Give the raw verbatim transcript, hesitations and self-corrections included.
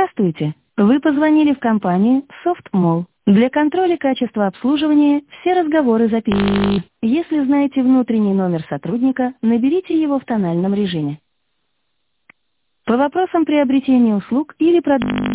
Здравствуйте! Вы позвонили в компанию SoftMall. Для контроля качества обслуживания все разговоры записаны. Если знаете внутренний номер сотрудника, наберите его в тональном режиме. По вопросам приобретения услуг или продаж.